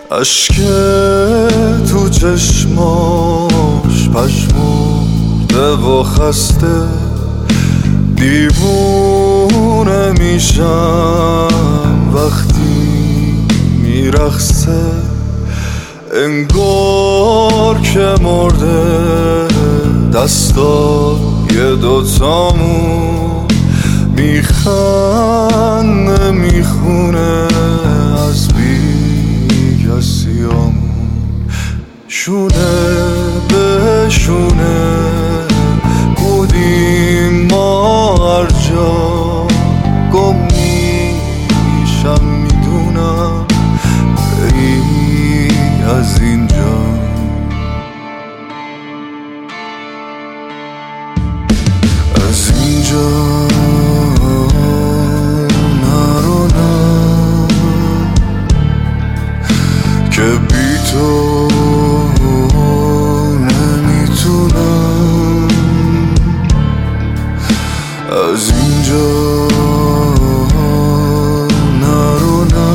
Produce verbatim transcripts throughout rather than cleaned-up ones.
اشک تو چشماش پشمرده و خسته، دیوونه میشم وقتی میرقصه، انگار که مرده دستای دوتامون، میخنده میخونه از بی کسیامون، شونه به شونه بودیم ما هر جا، گم میشم میدونم بری از اینجا. از اینجا نرو نه که بی تو نمیتونم. از اینجا نرو نه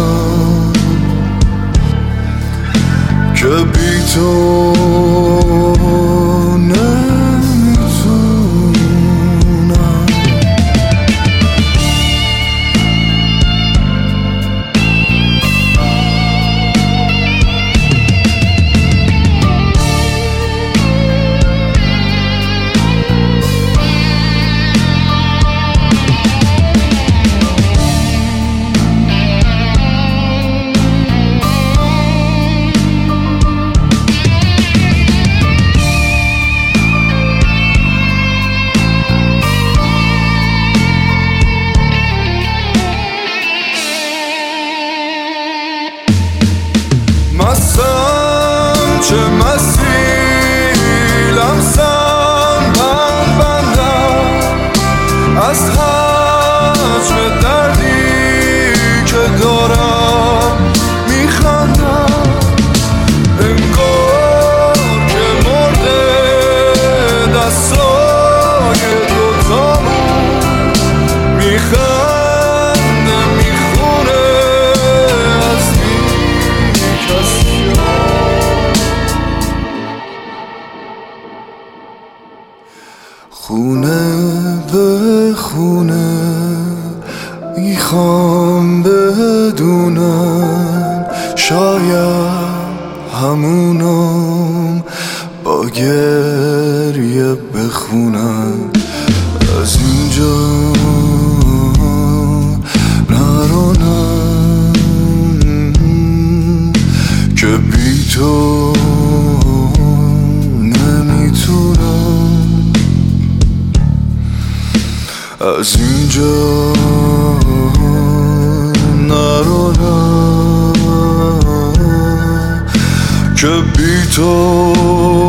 که بی تو مستم چه مستی لمسم بند بندم از حجم دردی که دارم میخندم، انگار که مرده دستای دوتامون، میخنده میخونه از خونه به خونه. میخوام بدونم شاید همونم با گریه بخونم. از اینجا نرو نه که بی تو نمیتونم. از اینجا نرو نه که بی تو